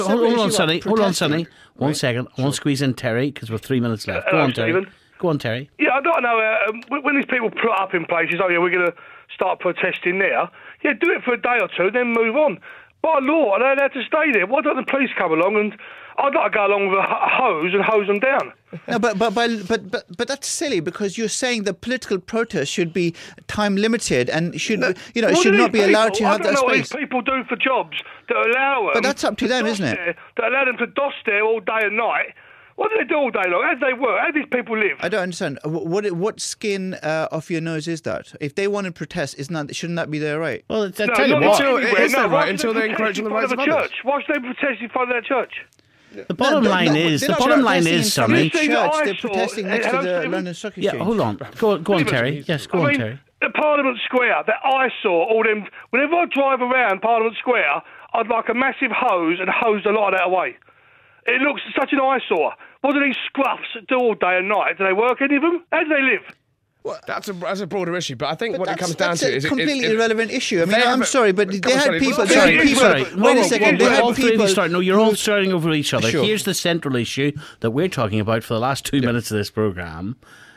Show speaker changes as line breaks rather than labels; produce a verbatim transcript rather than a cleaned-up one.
Hold, hold on, Sonny. Hold on, Sonny. One right. second. I want to squeeze in Terry because we're three minutes left. Go uh, on, Terry. Stephen. Go on, Terry.
Yeah, I don't know. Uh, when these people put up in places, oh yeah, we're going to start protesting there. Yeah, do it for a day or two, then move on. By law, they're allowed to stay there. Why don't the police come along and I'd like to go along with a hose and hose them down.
No, but but, but but but but that's silly because you're saying the political protest should be time limited and should no, you know it should not be
people,
allowed to have that space.
I don't know what these people do for jobs that allow them.
But that's up to them, isn't it?
There, that allow them to doss there all day and night. What do they do all day long? How do they work? How do these people live?
I don't understand. What what skin uh, off your nose is that? If they want to protest, isn't that shouldn't that be their right?
Well, it's, I
no,
tell you what,
until,
it is
no,
their right until they encroach on the rights of
a
others.
Church. Why should they protest in front of their church?
The bottom
no,
line
no,
is, the bottom line is, Sonny.
Church, they're protesting next to the London Stock Exchange.
Yeah, hold on. Go, go on, Terry. Yes, go
I
on,
mean,
Terry.
The Parliament Square, that eyesore, all them. Whenever I drive around Parliament Square, I'd like a massive hose and hose a lot of that away. It looks such an eyesore. What do these scruffs do all day and night? Do they work, any of them? How do they live?
Well, that's a that's a broader issue, but I think
but
what it comes down to is
a completely
it, it,
irrelevant issue. I mean, I'm
a,
sorry, but they had
sorry,
people. They
sorry,
had people.
sorry.
Wait
whoa,
a second.
Whoa,
they had
all three
people.
of you start, no, you're all starting over each other.
Sure.
Here's the central issue that we're talking about for the last two yeah. minutes of this programme.